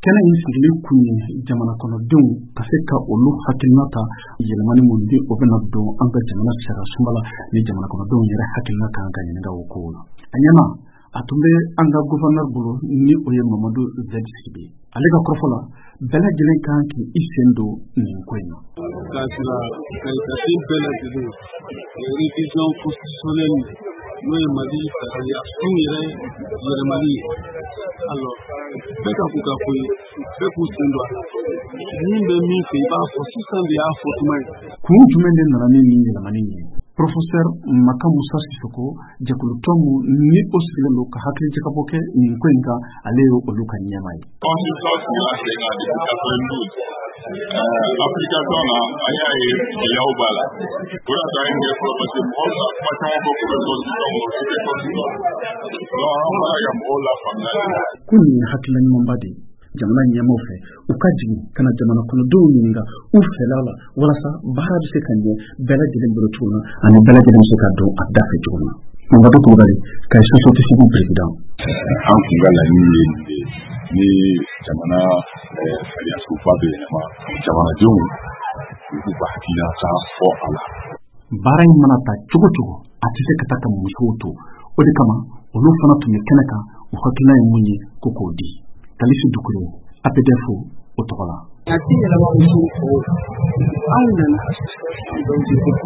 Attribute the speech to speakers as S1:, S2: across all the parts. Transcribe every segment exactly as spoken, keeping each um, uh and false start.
S1: kɛnɛ in sigilen kun ye jamana kɔnɔdenw ka se ka olu hakilinata yɛlɛmani mun di o bɛna don an ka jamana sera sumala ni jamana kɔnɔdenw yɛrɛ hakilina kan ka ɲininka o kow la. A ɲɛma a tun bɛ an ka gouverneur bolo ni o ye Mamadu Zɛdi Sidibe. Ale ka kɔrɔfɔ la bɛɛ lajɛlen kan k'i i sen don nin ko in na.
S2: Ka sira ka jate bɛɛ lajɛlen révision constitutionnelle n'o ye Mali sariya sun yɛrɛ yɛlɛmali ye. Alors bɛɛ ka k'u ka ko ye bɛɛ k'u sen don a la. Min bɛ min fɛ i b'a fɔ sisan de y'a fɔ tuma ye.
S1: Kun jumɛn de nana ni nin yɛlɛmani ye? Professeur Maka Musa Sisoko jɛkulutɔmu ni o sigilen don ka hakili jagabɔ kɛ nin ko in kan ale ye olu ka ɲɛma ye.
S3: Constitution sigila sen kan depuis quatre-vingt-douze. Application na an y'a ye gɛlɛyaw b'a la. O de y'a to an ye ɲɛfɔ parce que mɔgɔw ka kuma caman fɔ ko bɛ constitution kɔnɔ o tɛ constitution. Donc an b'a ka mɔgɔw lafaamuya.
S1: Ko nin ye hakilina ɲumanba de ye. Jamana ɲɛmaw fɛ u ka jigin ka na jamana kɔnɔdenw ɲininka u fɛla la walasa baara bɛ se ka ɲɛ bɛɛ lajɛlen bolo cogo min ani bɛɛ lajɛlen bɛ se ka don a da fɛ cogo min. Mamadu Kulubali ka ye société civile président.
S3: An kun ka laɲini ye nin de ni jamana sariyasoba bɛ yɛlɛma jamanadenw u k'u ka hakilinata fɔ a la.
S1: Baara in mana ta cogo cogo a tɛ se ka taa ka musow to o de kama olu fana tun bɛ kɛnɛ kan u hakilina ye mun ye ko k'o di. Kalisu Dukure A P D F o tɔgɔ la.
S4: A ti yɛlɛma muso fɔ anw nana association dɔw de ko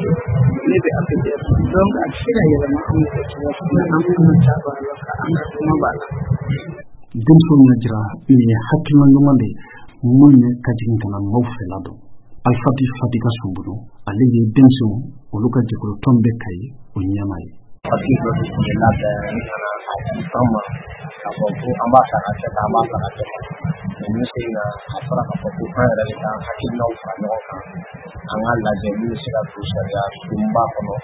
S4: ne bɛ A P D F donc a ti se ka yɛlɛma anw fɛ cogo min na an fana ta b'a la ka an ka kuma b'a la.
S1: Denmuso ɲɛ jira nin ye hakilina ɲuman de mun ye ka jigin ka na maaw fɛla dɔn. Alfati Fadiga Sunbulu ale ye denmuso olu ka jɛkulutɔn bɛ Kayi o ɲɛma ye.
S5: Parti dɔ de tun ye labɛn ka na a sisan ma k'a fɔ ko an b'a fɛ ka kɛ tan an b'a fɛ ka kɛ tan mais nin se in na a fɔra k'a fɔ ko an yɛrɛ de ka hakilinaw fara ɲɔgɔn kan an ka lajɛ min bɛ se ka to sariya sunba kɔnɔ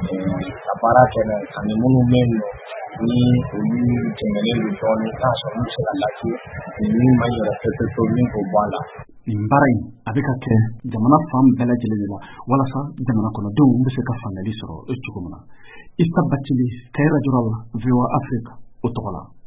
S5: ka baara kɛ n'a ye ani minnu bɛ yen nɔ ni olu jɛngɛnen don dɔɔnin k'a sɔrɔ olu bɛ se ka lafiya ni min ma yɛrɛ pepewu min k'o bɔ a la.
S1: Nin baara in a bɛ ka kɛ jamana fan bɛɛ lajɛlen de la walasa jamana kɔnɔdenw bɛ se ka faamuyali sɔrɔ cogo min na. Issa Bathily, Kayi Radio la, V O A Afrique, o tɔgɔ la.